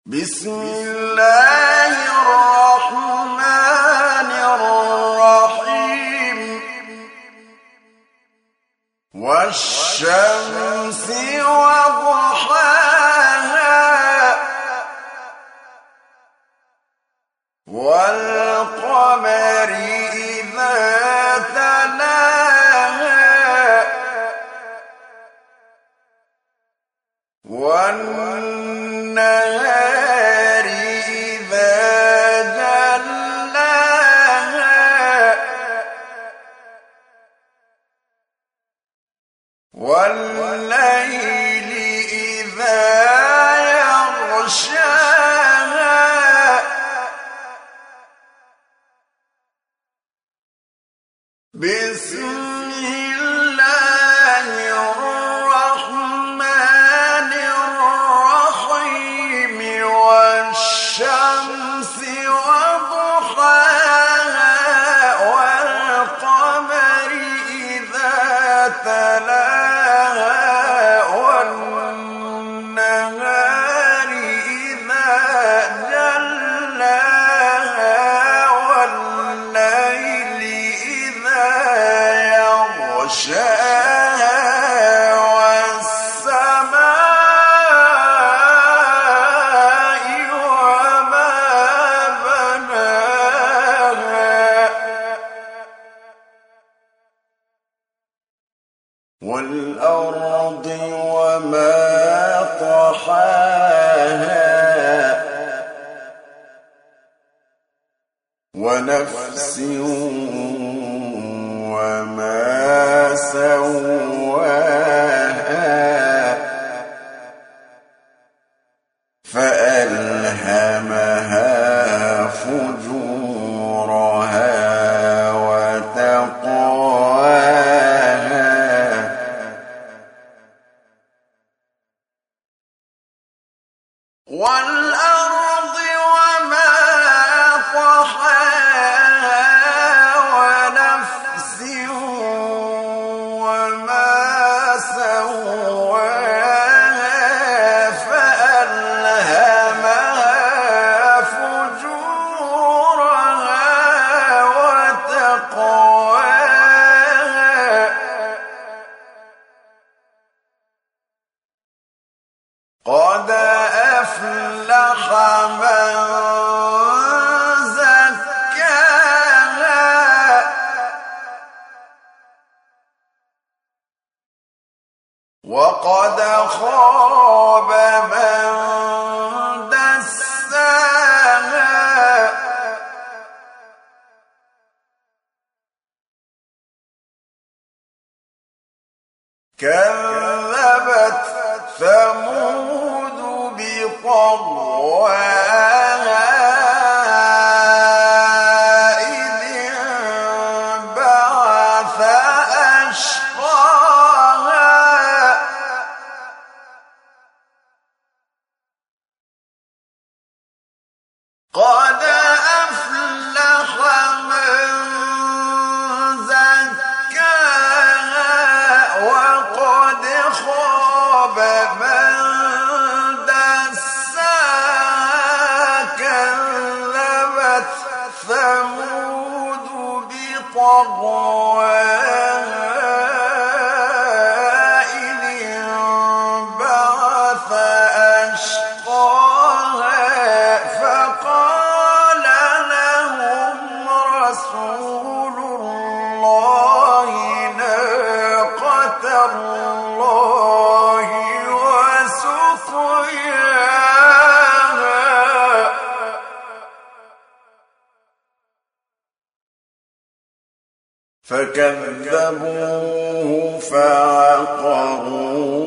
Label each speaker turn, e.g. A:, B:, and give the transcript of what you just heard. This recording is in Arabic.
A: بسم الله الرحمن الرحيم والشمس وضحاها والقمر إذا تلاها والنهار إذا جلاها والليل إذا يغشاها بسم الله الرحمن الرحيم والشمس وضحاها والقمر إذا تلاها والنهار إذا جلاها والليل إذا يغشاها والسماء وما بناها والأرض وما طحاها ونفس وما سواها فألهمها فجورها وتقواها والأرض وما طحاها ونفس وما سواها فألهمها فجورها وتقواها قد أفلح من زكاها وقد خاب من دساها كذبت ثمود بطغواها إذ انبعث أشقاها قد أفلح من زكاها وقد خاب من دساها كذبت ثمود بطغواها إذ انبعث أشقاها فقال لهم رسول الله ناقة الله وسقياها فكذبوه فعقروها